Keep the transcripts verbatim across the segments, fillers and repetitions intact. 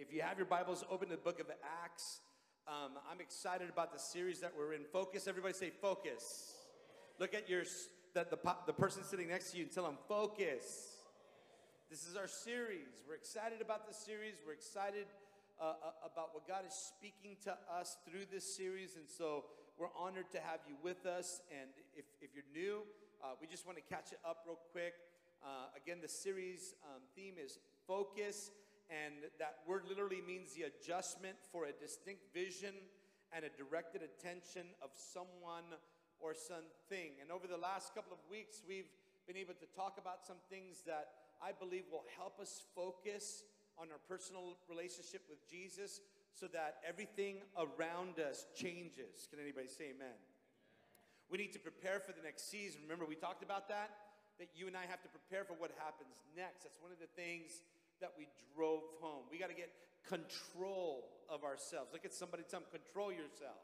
if you have your Bibles, open to the book of Acts. Um, I'm excited about the series that we're in. Focus. Everybody say focus. Look at your the, the, the person sitting next to you and tell them focus. This is our series. We're excited about this series. We're excited uh, about what God is speaking to us through this series. And so we're honored to have you with us. And if, if you're new, uh, we just want to catch it up real quick. Uh, again, the series um, theme is focus. And that word literally means the adjustment for a distinct vision and a directed attention of someone or something. And over the last couple of weeks, we've been able to talk about some things that I believe will help us focus on our personal relationship with Jesus so that everything around us changes. Can anybody say amen? Amen. We need to prepare for the next season. Remember, we talked about that, that you and I have to prepare for what happens next. That's one of the things that we drove home. We got to get control of ourselves. Look at somebody, tell them, control yourself.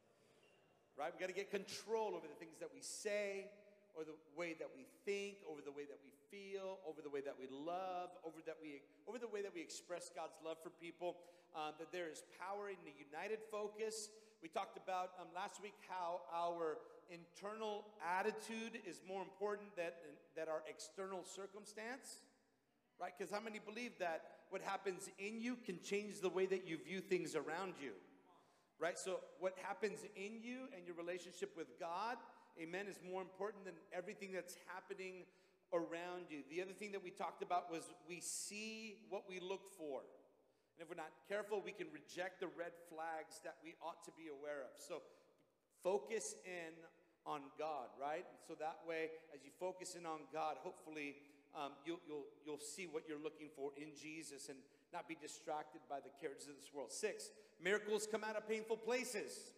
Right? We got to get control over the things that we say, or the way that we think, over the way that we feel, over the way that we love, over that we, over the way that we express God's love for people. Uh, that there is power in the united focus. We talked about um, last week how our internal attitude is more important than, than our external circumstance. Right? Because how many believe that what happens in you can change the way that you view things around you? Right? So what happens in you and your relationship with God, amen, is more important than everything that's happening around you. The other thing that we talked about was we see what we look for. And if we're not careful, we can reject the red flags that we ought to be aware of. So focus in on God, right? So that way, as you focus in on God, hopefully um, you'll, you'll, you'll see what you're looking for in Jesus and not be distracted by the cares of this world. Six, miracles come out of painful places.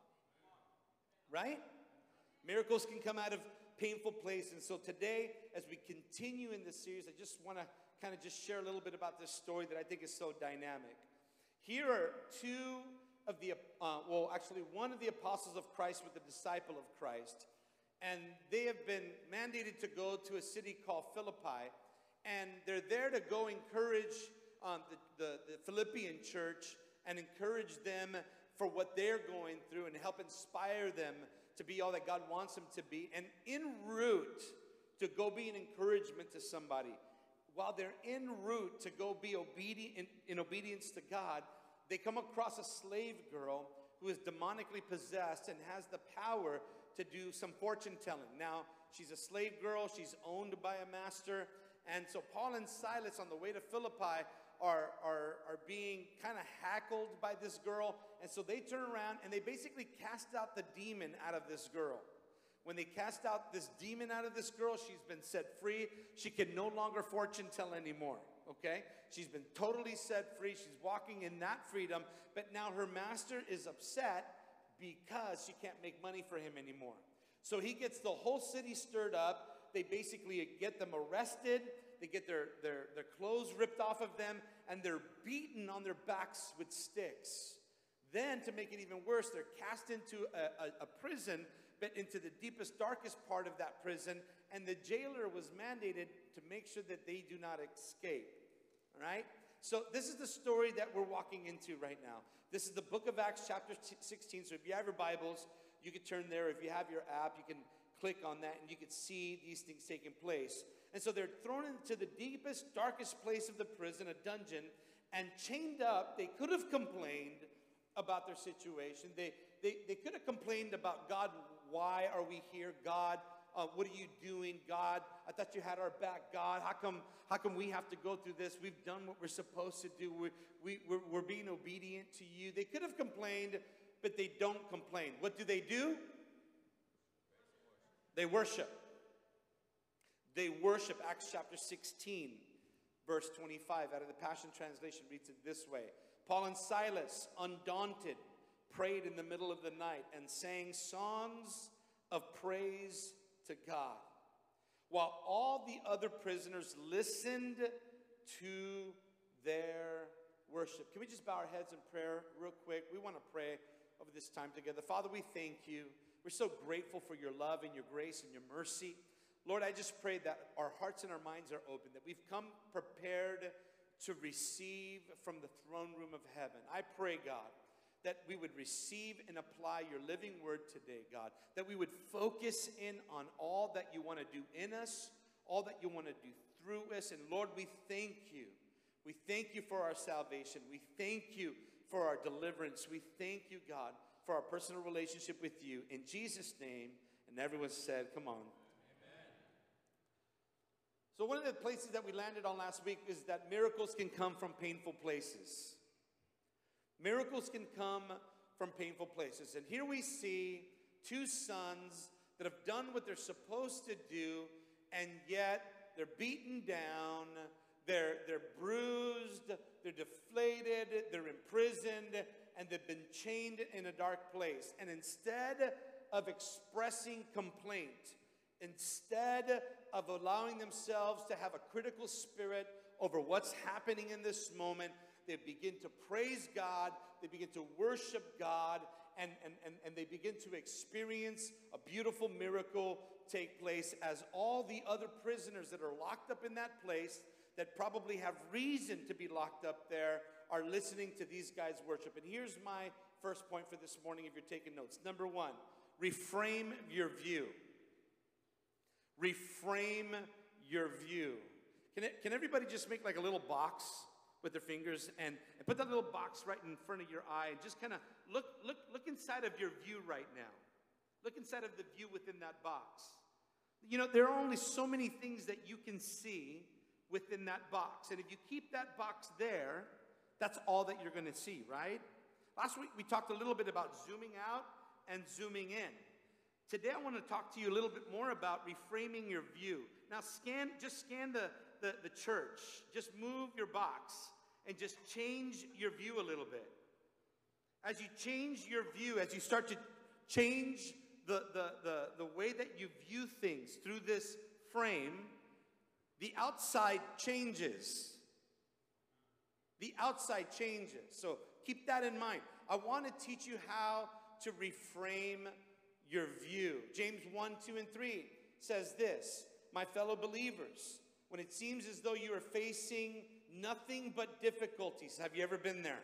Right? Miracles can come out of painful places. And so today, as we continue in this series, I just want to kind of just share a little bit about this story that I think is so dynamic. Here are two of the, uh, well, actually one of the apostles of Christ with the disciple of Christ. And they have been mandated to go to a city called Philippi. And they're there to go encourage um, the, the, the Philippian church and encourage them for what they're going through and help inspire them to be all that God wants them to be. And en route to go be an encouragement to somebody, while they're en route to go be obedient in, in obedience to God, they come across a slave girl who is demonically possessed and has the power to do some fortune telling. Now, she's a slave girl, she's owned by a master, and so Paul and Silas on the way to Philippi are, are, are being kind of hackled by this girl. And so they turn around and they basically cast out the demon out of this girl. When they cast out this demon out of this girl, she's been set free. She can no longer fortune tell anymore, okay? She's been totally set free. She's walking in that freedom. But now her master is upset because she can't make money for him anymore. So he gets the whole city stirred up. They basically get them arrested. They get their, their, their clothes ripped off of them, and they're beaten on their backs with sticks. Then, to make it even worse, they're cast into a, a, a prison, but into the deepest, darkest part of that prison, and the jailer was mandated to make sure that they do not escape. All right? So this is the story that we're walking into right now. This is the book of Acts, chapter sixteen. So if you have your Bibles, you can turn there. If you have your app, you can click on that, and you can see these things taking place. And so they're thrown into the deepest, darkest place of the prison, a dungeon, and chained up. They could have complained about their situation. They, they, they could have complained about, God, why are we here? God, uh, what are you doing? God, I thought you had our back. God, how come, how come we have to go through this? We've done what we're supposed to do. We, we, we're, we're being obedient to you. They could have complained, but they don't complain. What do they do? They worship. They worship. Acts chapter sixteen, verse twenty-five, out of the Passion Translation reads it this way. Paul and Silas, undaunted, prayed in the middle of the night and sang songs of praise to God, while all the other prisoners listened to their worship. Can we just bow our heads in prayer real quick? We want to pray over this time together. Father, we thank you. We're so grateful for your love and your grace and your mercy. Lord, I just pray that our hearts and our minds are open, that we've come prepared to receive from the throne room of heaven. I pray, God, that we would receive and apply your living word today, God. That we would focus in on all that you want to do in us, all that you want to do through us. And Lord, we thank you. We thank you for our salvation. We thank you for our deliverance. We thank you, God, for our personal relationship with you. In Jesus' name, and everyone said, come on. Amen. So one of the places that we landed on last week is that miracles can come from painful places. Miracles can come from painful places. And here we see two sons that have done what they're supposed to do, and yet they're beaten down, they're, they're bruised, they're deflated, they're imprisoned, and they've been chained in a dark place. And instead of expressing complaint, instead of allowing themselves to have a critical spirit over what's happening in this moment, they begin to praise God, they begin to worship God, and, and, and, and they begin to experience a beautiful miracle take place as all the other prisoners that are locked up in that place, that probably have reason to be locked up there, are listening to these guys worship. And here's my first point for this morning if you're taking notes. Number one, reframe your view. Reframe your view. Can, it, can everybody just make like a little box with their fingers and, and put that little box right in front of your eye and just kind of look, look, look inside of your view right now. Look inside of the view within that box. You know, there are only so many things that you can see within that box. And if you keep that box there, that's all that you're going to see, right? Last week we talked a little bit about zooming out and zooming in. Today I want to talk to you a little bit more about reframing your view. Now scan, just scan the, the, the church. Just move your box and just change your view a little bit. As you change your view, as you start to change the, the, the, the way that you view things through this frame, the outside changes. The outside changes. So keep that in mind. I want to teach you how to reframe your view. James one, two, and three says this: my fellow believers, when it seems as though you are facing nothing but difficulties. Have you ever been there?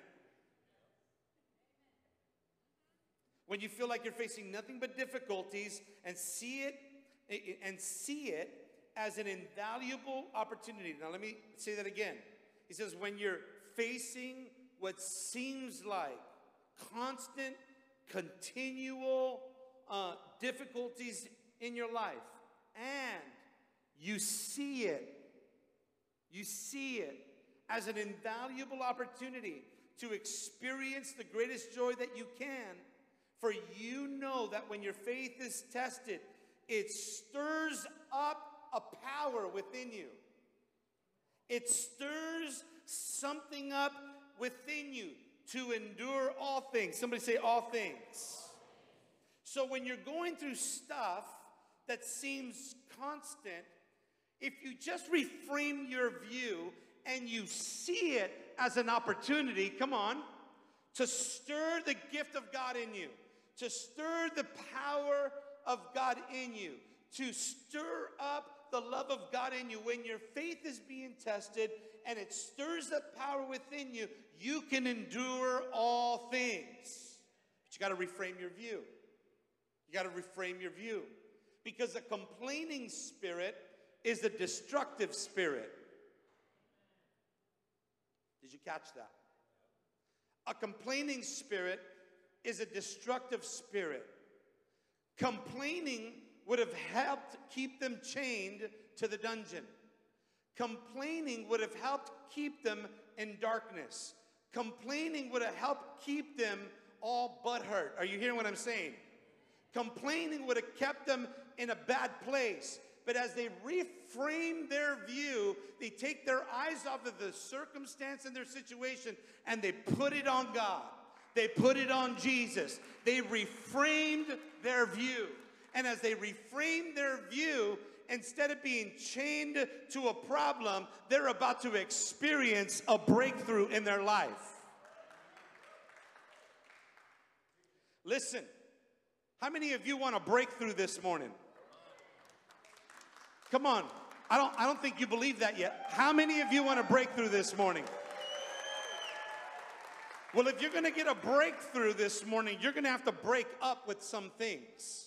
When you feel like you're facing nothing but difficulties and see it and see it as an invaluable opportunity. Now let me say that again. He says when you're facing what seems like constant, continual uh, difficulties in your life, and you see it, you see it as an invaluable opportunity to experience the greatest joy that you can, for you know that when your faith is tested, it stirs up a power within you. It stirs something up within you to endure all things. Somebody say all things. So when you're going through stuff that seems constant, if you just reframe your view and you see it as an opportunity, come on, to stir the gift of God in you, to stir the power of God in you, to stir up the love of God in you. When your faith is being tested and it stirs up power within you, you can endure all things. But you got to reframe your view. You got to reframe your view. Because a complaining spirit is a destructive spirit. Did you catch that? A complaining spirit is a destructive spirit. Complaining would have helped keep them chained to the dungeon. Complaining would have helped keep them in darkness. Complaining would have helped keep them all butthurt. Are you hearing what I'm saying? Complaining would have kept them in a bad place. But as they reframe their view, they take their eyes off of the circumstance and their situation and they put it on God. They put it on Jesus. They reframed their view. And as they reframe their view, instead of being chained to a problem, they're about to experience a breakthrough in their life. Listen, how many of you want a breakthrough this morning? Come on. I don't, I don't think you believe that yet. How many of you want a breakthrough this morning? Well, if you're going to get a breakthrough this morning, you're going to have to break up with some things.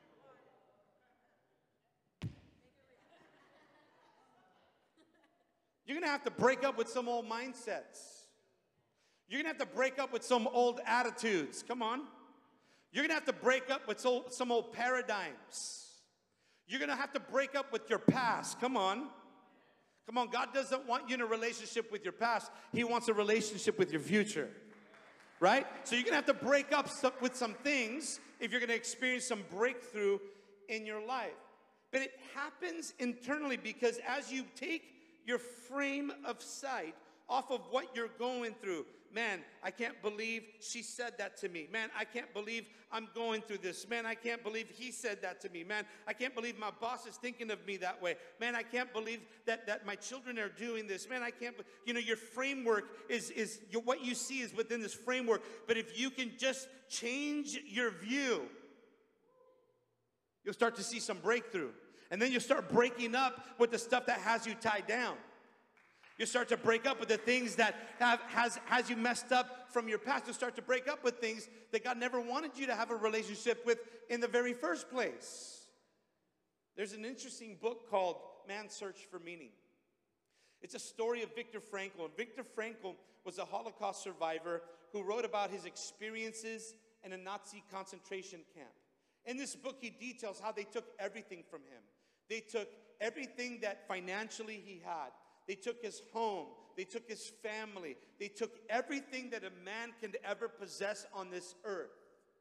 You're going to have to break up with some old mindsets. You're going to have to break up with some old attitudes. Come on. You're going to have to break up with some old paradigms. You're going to have to break up with your past. Come on. Come on. God doesn't want you in a relationship with your past. He wants a relationship with your future. Right? So you're going to have to break up with some things if you're going to experience some breakthrough in your life. But it happens internally because as you take your frame of sight off of what you're going through. Man, I can't believe she said that to me. Man, I can't believe I'm going through this. Man, I can't believe he said that to me. Man, I can't believe my boss is thinking of me that way. Man, I can't believe that, that my children are doing this. Man, I can't, you know, your framework is, is your, what you see is within this framework. But if you can just change your view, you'll start to see some breakthrough. And then you'll start breaking up with the stuff that has you tied down. You start to break up with the things that have has, has you messed up from your past. You'll start to break up with things that God never wanted you to have a relationship with in the very first place. There's an interesting book called Man's Search for Meaning. It's a story of Viktor Frankl. And Viktor Frankl was a Holocaust survivor who wrote about his experiences in a Nazi concentration camp. In this book, he details how they took everything from him. They took everything that financially he had. They took his home. They took his family. They took everything that a man can ever possess on this earth.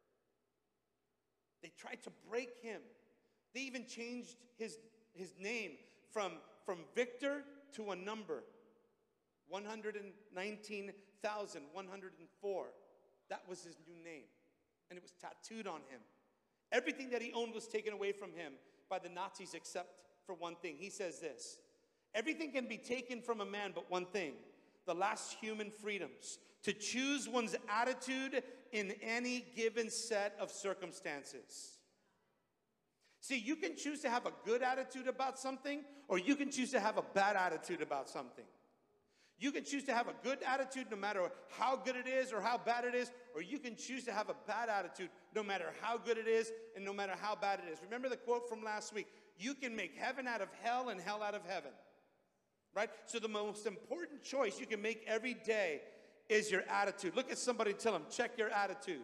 They tried to break him. They even changed his, his name from, from Victor to a number. one hundred nineteen thousand one hundred four. That was his new name. And it was tattooed on him. Everything that he owned was taken away from him by the Nazis except for one thing. He says this: everything can be taken from a man but one thing, the last human freedoms, to choose one's attitude in any given set of circumstances. See, you can choose to have a good attitude about something, or you can choose to have a bad attitude about something. You can choose to have a good attitude no matter how good it is or how bad it is, or you can choose to have a bad attitude no matter how good it is and no matter how bad it is. Remember the quote from last week? You can make heaven out of hell and hell out of heaven. Right? So the most important choice you can make every day is your attitude. Look at somebody and tell them, check your attitude.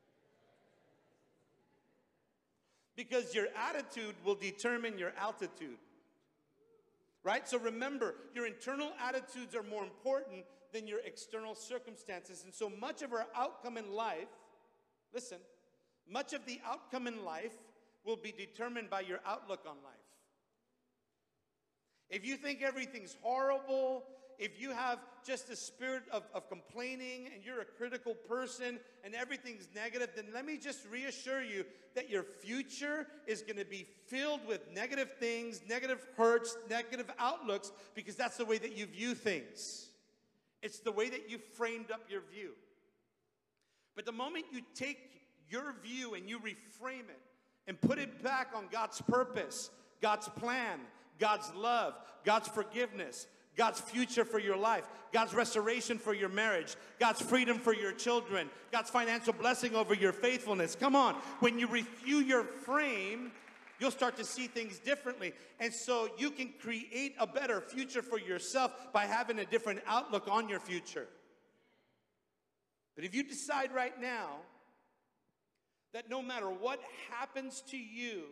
Because your attitude will determine your altitude. Right? So remember, your internal attitudes are more important than your external circumstances. And so much of our outcome in life, listen, much of the outcome in life will be determined by your outlook on life. If you think everything's horrible, if you have just a spirit of, of complaining and you're a critical person and everything's negative, then let me just reassure you that your future is going to be filled with negative things, negative hurts, negative outlooks, because that's the way that you view things. It's the way that you framed up your view. But the moment you take your view and you reframe it and put it back on God's purpose, God's plan, God's love, God's forgiveness, God's future for your life, God's restoration for your marriage, God's freedom for your children, God's financial blessing over your faithfulness. Come on. When you review your frame, you'll start to see things differently. And so you can create a better future for yourself by having a different outlook on your future. But if you decide right now that no matter what happens to you,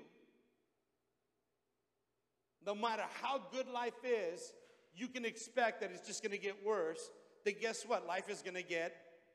no matter how good life is, you can expect that it's just going to get worse, then guess what? Life is going to get.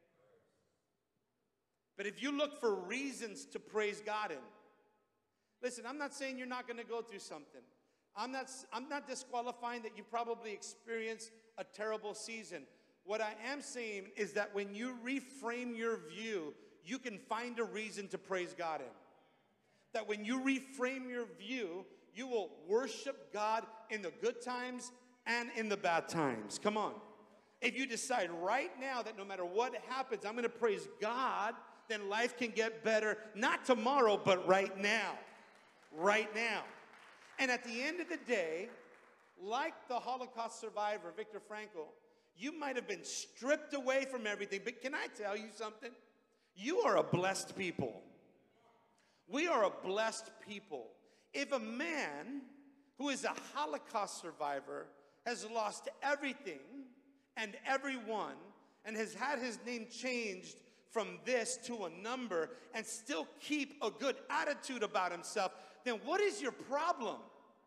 But if you look for reasons to praise God in, listen, I'm not saying you're not going to go through something. I'm not, I'm not disqualifying that you probably experienced a terrible season. What I am saying is that when you reframe your view, you can find a reason to praise God in. That when you reframe your view, you will worship God in the good times and in the bad times. Come on. If you decide right now that no matter what happens, I'm going to praise God, then life can get better, not tomorrow, but right now. Right now. And at the end of the day, like the Holocaust survivor, Viktor Frankl, you might have been stripped away from everything. But can I tell you something? You are a blessed people. We are a blessed people. If a man who is a Holocaust survivor has lost everything and everyone and has had his name changed from this to a number and still keep a good attitude about himself, then what is your problem?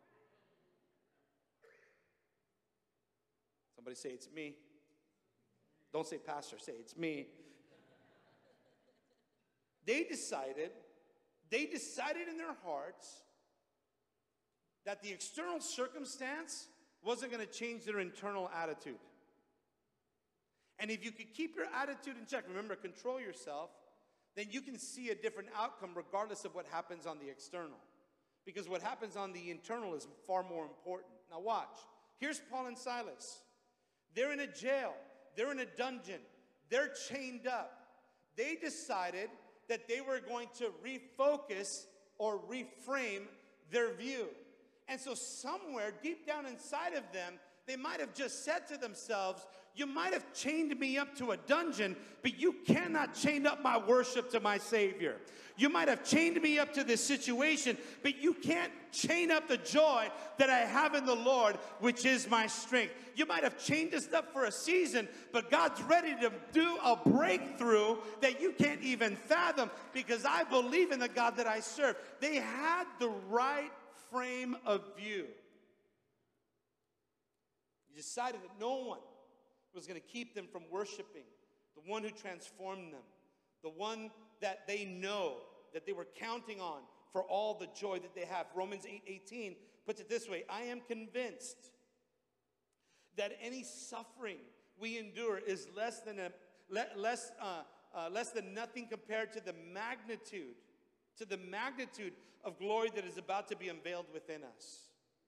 Somebody say, it's me. Don't say pastor, say it's me. They decided, they decided in their hearts that the external circumstance wasn't going to change their internal attitude. And if you could keep your attitude in check, remember, control yourself, then you can see a different outcome regardless of what happens on the external. Because what happens on the internal is far more important. Now watch. Here's Paul and Silas. They're in a jail. They're in a dungeon. They're chained up. They decided that they were going to refocus or reframe their view. And so somewhere deep down inside of them, they might have just said to themselves, you might have chained me up to a dungeon, but you cannot chain up my worship to my Savior. You might have chained me up to this situation, but you can't chain up the joy that I have in the Lord, which is my strength. You might have chained us up for a season, but God's ready to do a breakthrough that you can't even fathom, because I believe in the God that I serve. They had the right frame of view. You decided that no one was going to keep them from worshiping the one who transformed them, the one that they know, that they were counting on for all the joy that they have. Romans eight eighteen puts it this way: I am convinced that any suffering we endure is less than a le, less uh, uh, less than nothing compared to the magnitude to the magnitude of glory that is about to be unveiled within us.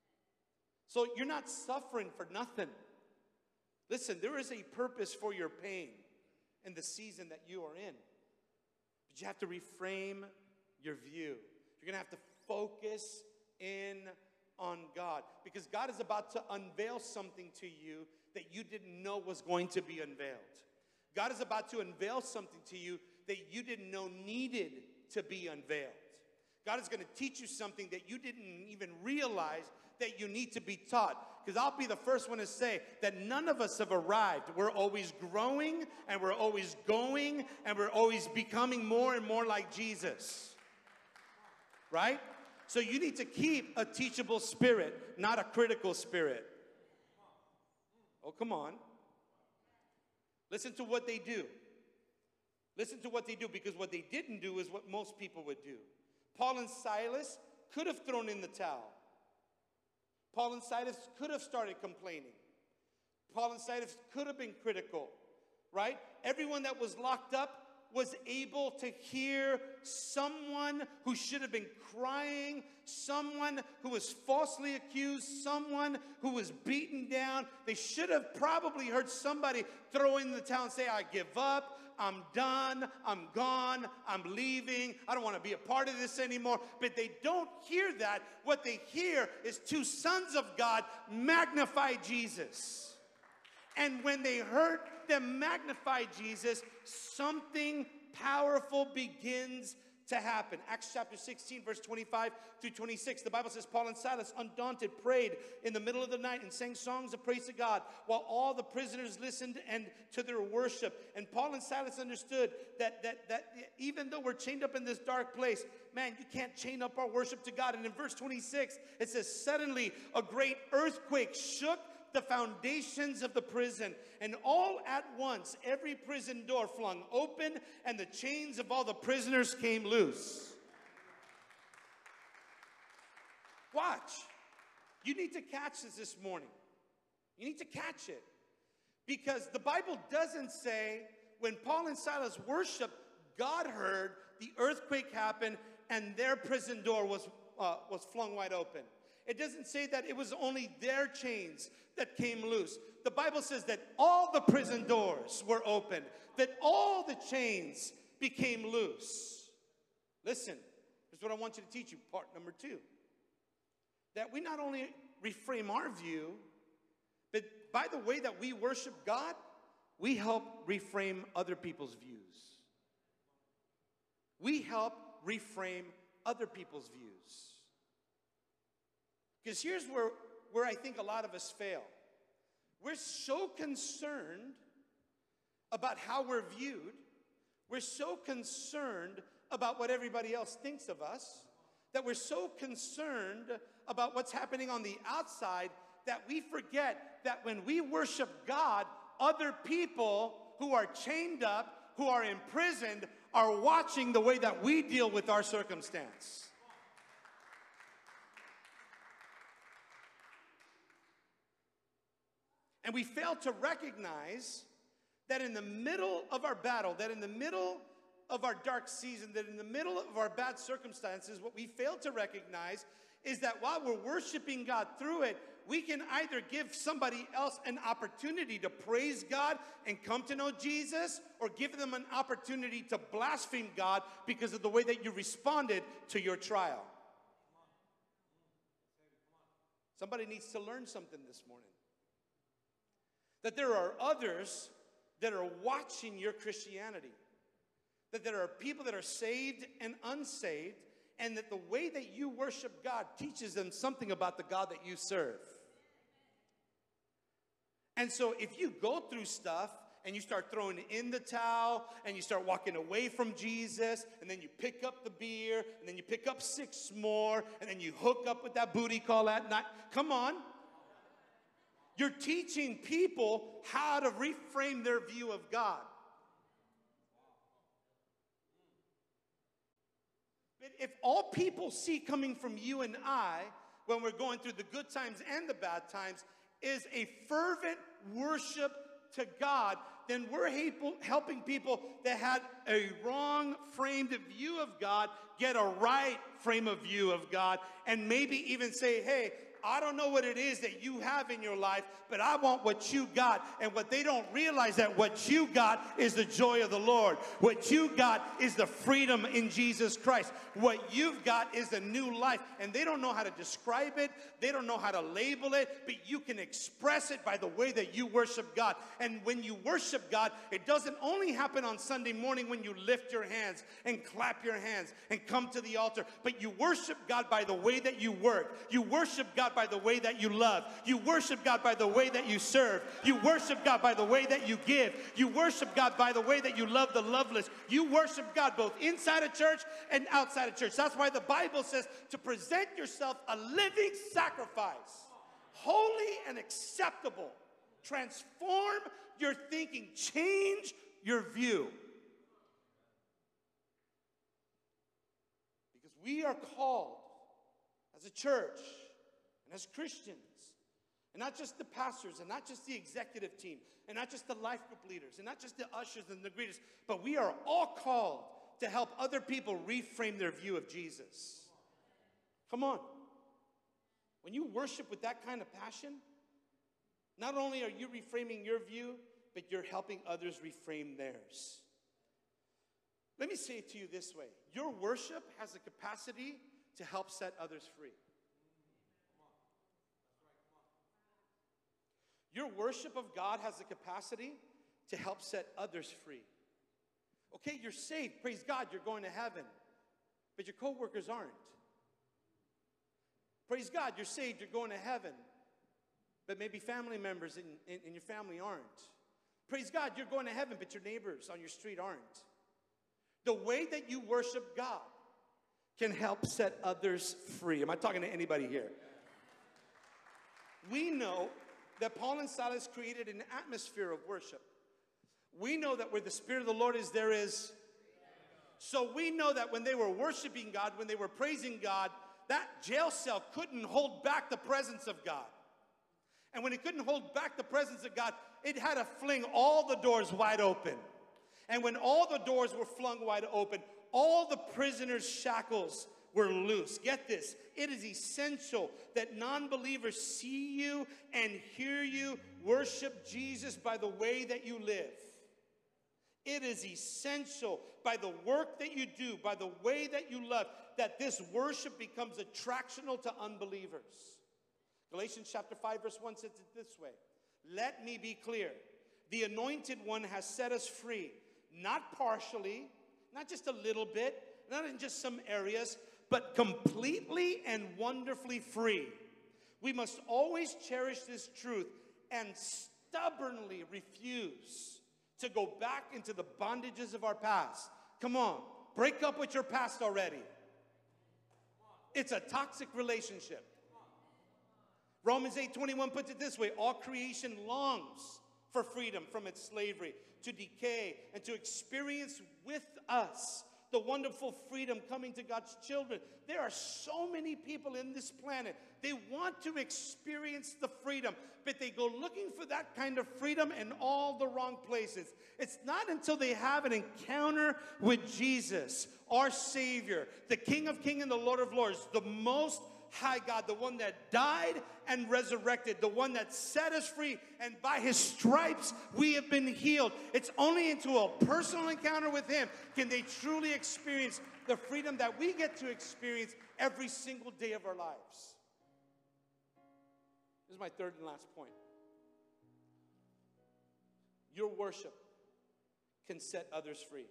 So you're not suffering for nothing. Listen, there is a purpose for your pain in the season that you are in. But you have to reframe your view. You're going to have to focus in on God, because God is about to unveil something to you that you didn't know was going to be unveiled. God is about to unveil something to you that you didn't know needed to be unveiled. God is going to teach you something that you didn't even realize that you need to be taught. Because I'll be the first one to say that none of us have arrived. We're always growing, and we're always going, and we're always becoming more and more like Jesus. Right? So you need to keep a teachable spirit, not a critical spirit. Oh, come on. Listen to what they do. Listen to what they do, because what they didn't do is what most people would do. Paul and Silas could have thrown in the towel. Paul and Silas could have started complaining. Paul and Silas could have been critical, right? Everyone that was locked up was able to hear someone who should have been crying, someone who was falsely accused, someone who was beaten down. They should have probably heard somebody throw in the towel and say, I give up. I'm done, I'm gone, I'm leaving, I don't want to be a part of this anymore. But they don't hear that. What they hear is two sons of God magnify Jesus. And when they heard them magnify Jesus, something powerful begins to happen. Acts chapter sixteen, verse twenty-five through twenty-six. The Bible says, Paul and Silas, undaunted, prayed in the middle of the night and sang songs of praise to God, while all the prisoners listened and to their worship. And Paul and Silas understood that, that, that even though we're chained up in this dark place, man, you can't chain up our worship to God. And in verse twenty-six, it says, suddenly a great earthquake shook the foundations of the prison, and all at once every prison door flung open, and the chains of all the prisoners came loose. Watch. You need to catch this this morning. You need to catch it. Because the Bible doesn't say when Paul and Silas worshiped, God heard, the earthquake happened, and their prison door was, uh, was flung wide open. It doesn't say that it was only their chains that came loose. The Bible says that all the prison doors were opened, that all the chains became loose. Listen, here's what I want you to teach you, part number two. That we not only reframe our view, but by the way that we worship God, we help reframe other people's views. We help reframe other people's views. Because here's where, where I think a lot of us fail. We're so concerned about how we're viewed. We're so concerned about what everybody else thinks of us, that we're so concerned about what's happening on the outside that we forget that when we worship God, other people who are chained up, who are imprisoned, are watching the way that we deal with our circumstance. And we fail to recognize that in the middle of our battle, that in the middle of our dark season, that in the middle of our bad circumstances, what we fail to recognize is that while we're worshiping God through it, we can either give somebody else an opportunity to praise God and come to know Jesus, or give them an opportunity to blaspheme God because of the way that you responded to your trial. Somebody needs to learn something this morning. That there are others that are watching your Christianity. That there are people that are saved and unsaved, and that the way that you worship God teaches them something about the God that you serve. And so if you go through stuff and you start throwing in the towel and you start walking away from Jesus, and then you pick up the beer, and then you pick up six more, and then you hook up with that booty call at night, come on. You're teaching people how to reframe their view of God. But if all people see coming from you and I, when we're going through the good times and the bad times, is a fervent worship to God, then we're helping people that had a wrong framed view of God get a right frame of view of God, and maybe even say, hey, I don't know what it is that you have in your life, but I want what you got. And what they don't realize, that what you got is the joy of the Lord. What you got is the freedom in Jesus Christ. What you've got is a new life. And they don't know how to describe it. They don't know how to label it. But you can express it by the way that you worship God. And when you worship God, it doesn't only happen on Sunday morning when you lift your hands and clap your hands and come to the altar. But you worship God by the way that you work. You worship God by the way that you love. You worship God by the way that you serve. You worship God by the way that you give. You worship God by the way that you love the loveless. You worship God both inside a church and outside a church. That's why the Bible says to present yourself a living sacrifice, holy and acceptable. Transform your thinking. Change your view. Because we are called as a church and as Christians, and not just the pastors, and not just the executive team, and not just the life group leaders, and not just the ushers and the greeters, but we are all called to help other people reframe their view of Jesus. Come on. When you worship with that kind of passion, not only are you reframing your view, but you're helping others reframe theirs. Let me say it to you this way. Your worship has the capacity to help set others free. Your worship of God has the capacity to help set others free. Okay, you're saved. Praise God, you're going to heaven. But your coworkers aren't. Praise God, you're saved, you're going to heaven. But maybe family members in, in, in your family aren't. Praise God, you're going to heaven, but your neighbors on your street aren't. The way that you worship God can help set others free. Am I talking to anybody here? We know that Paul and Silas created an atmosphere of worship. We know that where the Spirit of the Lord is, there is. So we know that when they were worshiping God, when they were praising God, that jail cell couldn't hold back the presence of God. And when it couldn't hold back the presence of God, it had to fling all the doors wide open. And when all the doors were flung wide open, all the prisoners' shackles were loose. Get this. It is essential that non-believers see you and hear you worship Jesus by the way that you live. It is essential by the work that you do, by the way that you love, that this worship becomes attractional to unbelievers. Galatians chapter five, verse one says it this way. Let me be clear. The Anointed One has set us free, not partially, not just a little bit, not in just some areas, but completely and wonderfully free. We must always cherish this truth and stubbornly refuse to go back into the bondages of our past. Come on, break up with your past already. It's a toxic relationship. Romans eight twenty-one puts it this way. All creation longs for freedom from its slavery to decay and to experience with us the wonderful freedom coming to God's children. There are so many people in this planet. They want to experience the freedom, but they go looking for that kind of freedom in all the wrong places. It's not until they have an encounter with Jesus, our Savior, the King of Kings and the Lord of Lords, the most high God, the one that died and resurrected, the one that set us free, and by his stripes we have been healed. It's only into a personal encounter with him can they truly experience the freedom that we get to experience every single day of our lives. This is my third and last point. Your worship can set others free.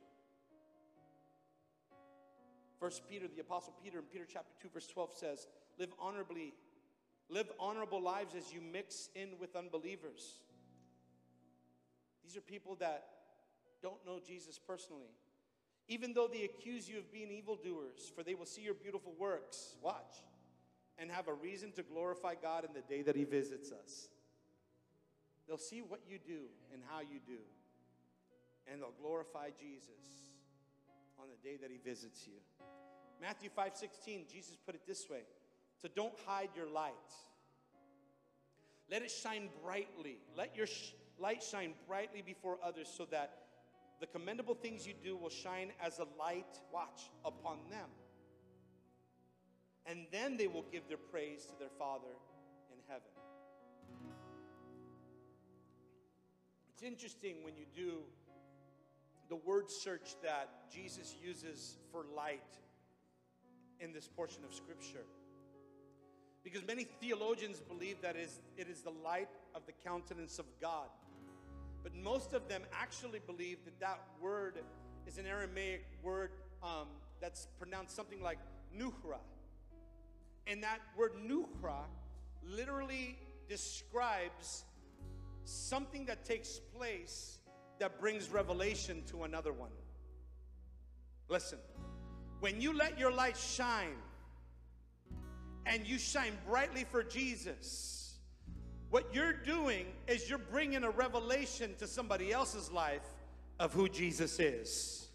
First Peter, the Apostle Peter, in Peter chapter two, verse twelve says, live honorably, live honorable lives as you mix in with unbelievers. These are people that don't know Jesus personally. Even though they accuse you of being evildoers, for they will see your beautiful works, watch, and have a reason to glorify God in the day that he visits us. They'll see what you do and how you do, and they'll glorify Jesus on the day that he visits you. Matthew five sixteen, Jesus put it this way. So don't hide your light. Let it shine brightly. Let your sh- light shine brightly before others so that the commendable things you do will shine as a light, watch, upon them. And then they will give their praise to their Father in heaven. It's interesting when you do the word search that Jesus uses for light in this portion of Scripture. Because many theologians believe that is, it is the light of the countenance of God. But most of them actually believe that that word is an Aramaic word um, that's pronounced something like nuhra. And that word nuhra literally describes something that takes place that brings revelation to another one. Listen, when you let your light shine and you shine brightly for Jesus, what you're doing is you're bringing a revelation to somebody else's life of who Jesus is.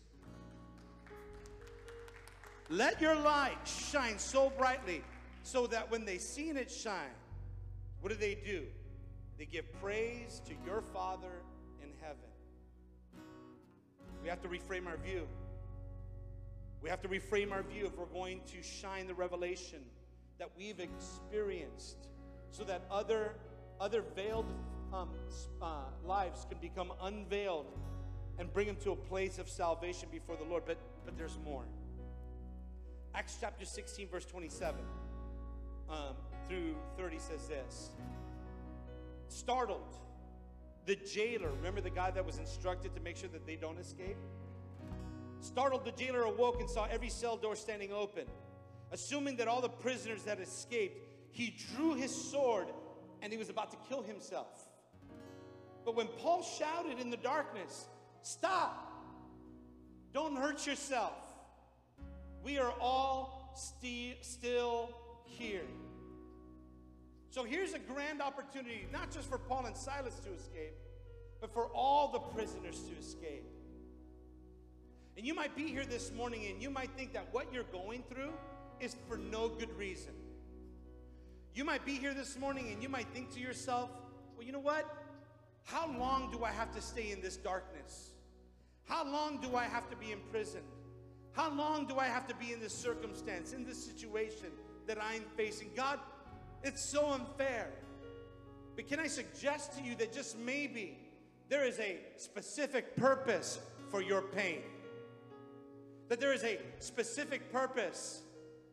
Let your light shine so brightly so that when they see it shine, what do they do? They give praise to your Father in heaven. We have to reframe our view. We have to reframe our view if we're going to shine the revelation that we've experienced so that other, other veiled um, uh, lives can become unveiled and bring them to a place of salvation before the Lord. But, but there's more. Acts chapter sixteen, verse twenty-seven um, through thirty says this. Startled, the jailer, remember the guy that was instructed to make sure that they don't escape? Startled, the jailer awoke and saw every cell door standing open. Assuming that all the prisoners had escaped, he drew his sword and he was about to kill himself. But when Paul shouted in the darkness, "Stop! Don't hurt yourself. We are all sti- still here." So here's a grand opportunity, not just for Paul and Silas to escape, but for all the prisoners to escape. And you might be here this morning and you might think that what you're going through is for no good reason. You might be here this morning and you might think to yourself, well, you know what? How long do I have to stay in this darkness? How long do I have to be imprisoned? How long do I have to be in this circumstance, in this situation that I'm facing? God, it's so unfair. But can I suggest to you that just maybe there is a specific purpose for your pain? That there is a specific purpose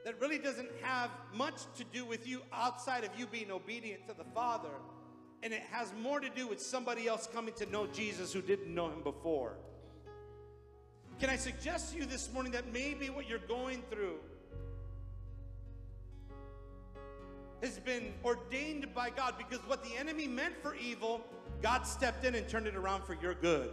that really doesn't have much to do with you outside of you being obedient to the Father. And it has more to do with somebody else coming to know Jesus who didn't know him before. Can I suggest to you this morning that maybe what you're going through has been ordained by God, because what the enemy meant for evil, God stepped in and turned it around for your good.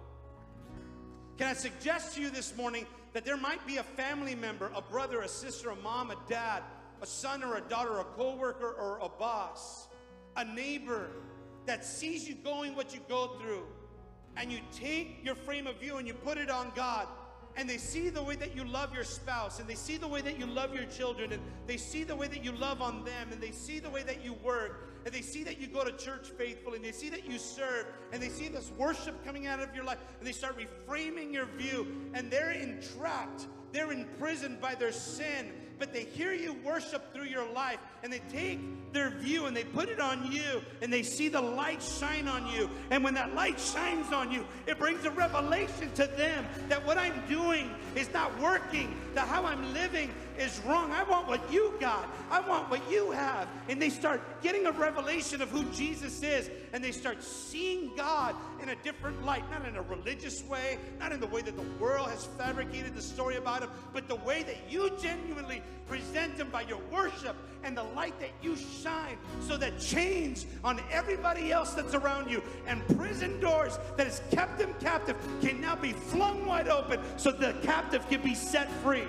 Can I suggest to you this morning that there might be a family member, a brother, a sister, a mom, a dad, a son or a daughter, a co-worker or a boss, a neighbor that sees you going what you go through, and you take your frame of view and you put it on God, and they see the way that you love your spouse, and they see the way that you love your children, and they see the way that you love on them, and they see the way that you work, and they see that you go to church faithfully, and they see that you serve, and they see this worship coming out of your life, and they start reframing your view, and they're entrapped, they're imprisoned by their sin, but they hear you worship through your life, and they take their view and they put it on you, and they see the light shine on you. And when that light shines on you, it brings a revelation to them that what I'm doing is not working, that how I'm living is wrong. I want what you got. I want what you have. And they start getting a revelation of who Jesus is, and they start seeing God in a different light, not in a religious way, not in the way that the world has fabricated the story about him, but the way that you genuinely present him by your worship and the light that you shine, so that chains on everybody else that's around you and prison doors that has kept them captive can now be flung wide open so the captive can be set free.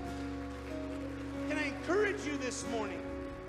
Can I encourage you this morning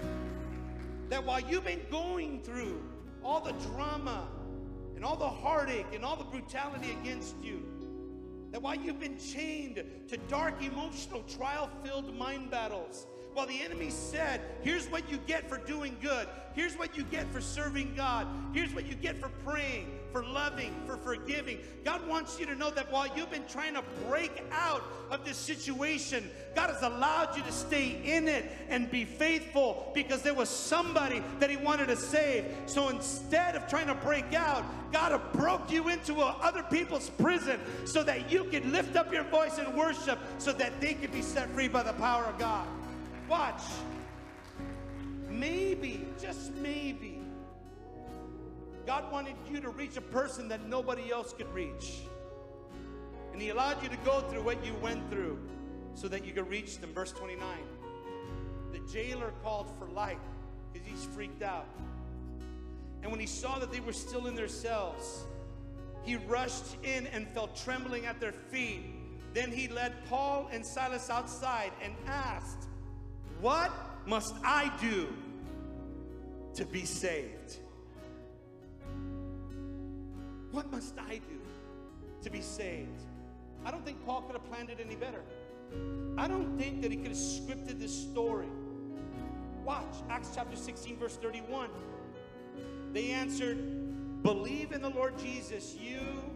that while you've been going through all the drama and all the heartache and all the brutality against you, that while you've been chained to dark, emotional, trial-filled mind battles, while the enemy said, here's what you get for doing good, here's what you get for serving God, here's what you get for praying, for loving, for forgiving, God wants you to know that while you've been trying to break out of this situation, God has allowed you to stay in it and be faithful, because there was somebody that he wanted to save. So instead of trying to break out, God broke you into a, other people's prison so that you could lift up your voice in worship, so that they could be set free by the power of God. Watch. Maybe, just maybe, God wanted you to reach a person that nobody else could reach. And he allowed you to go through what you went through so that you could reach them. Verse twenty-nine. The jailer called for light because he's freaked out. And when he saw that they were still in their cells, he rushed in and fell trembling at their feet. Then he led Paul and Silas outside and asked, what must I do to be saved? What must I do to be saved? I don't think Paul could have planned it any better. I don't think that he could have scripted this story. Watch, Acts chapter sixteen, verse thirty-one. They answered, believe in the Lord Jesus, you,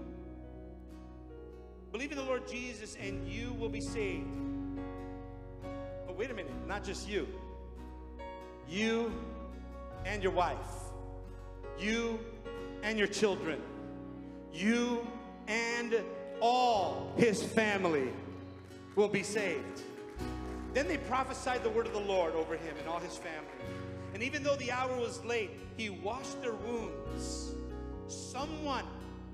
believe in the Lord Jesus, and you will be saved. But wait a minute, not just you. You and your wife. You and your children. You and all his family will be saved. Then they prophesied the word of the Lord over him and all his family. And even though the hour was late, he washed their wounds. Someone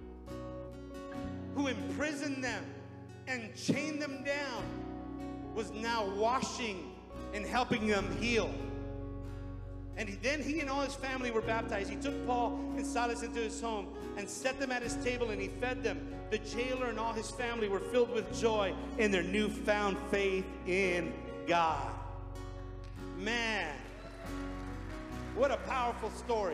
who imprisoned them and chained them down was now washing and helping them heal. And he, then he and all his family were baptized. He took Paul and Silas into his home and set them at his table, and he fed them. The jailer and all his family were filled with joy in their newfound faith in God. Man, what a powerful story.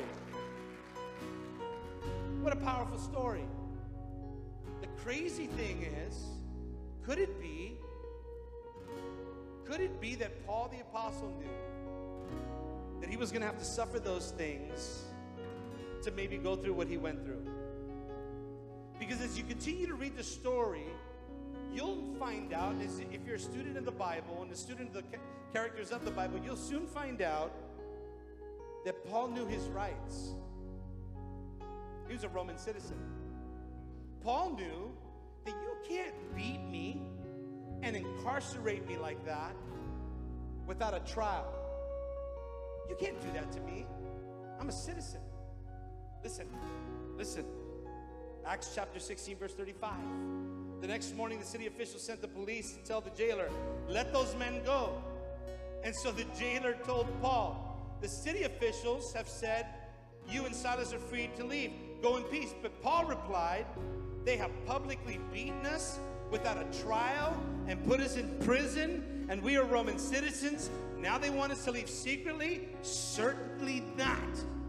What a powerful story. The crazy thing is, could it be, could it be that Paul the apostle knew that he was going to have to suffer those things to maybe go through what he went through? Because as you continue to read the story, you'll find out, as if you're a student of the Bible and a student of the ca- characters of the Bible, you'll soon find out that Paul knew his rights. He was a Roman citizen. Paul knew that you can't beat me and incarcerate me like that without a trial. You can't do that to me. I'm a citizen. Listen, listen. Acts chapter sixteen, verse thirty-five. The next morning, the city officials sent the police to tell the jailer, let those men go. And so the jailer told Paul, the city officials have said, you and Silas are free to leave. Go in peace. But Paul replied, they have publicly beaten us without a trial and put us in prison, and we are Roman citizens. Now they want us to leave secretly? Certainly not.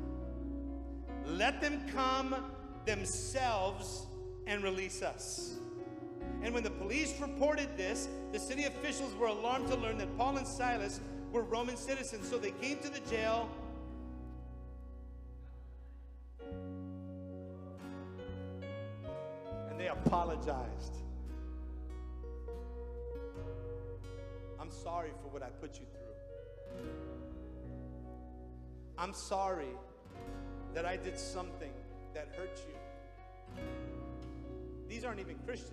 Let them come themselves and release us. And when the police reported this, the city officials were alarmed to learn that Paul and Silas were Roman citizens. So they came to the jail and they apologized. I'm sorry for what I put you through. I'm sorry that I did something that hurt you. These aren't even Christians.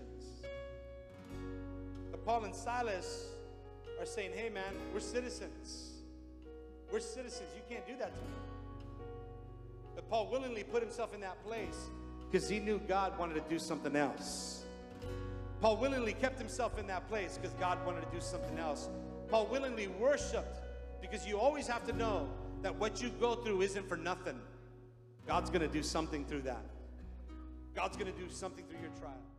But Paul and Silas are saying, hey man, we're citizens. We're citizens. You can't do that to me. But Paul willingly put himself in that place because he knew God wanted to do something else. Paul willingly kept himself in that place because God wanted to do something else. Paul willingly worshiped because you always have to know that what you go through isn't for nothing. God's going to do something through that. God's going to do something through your trial.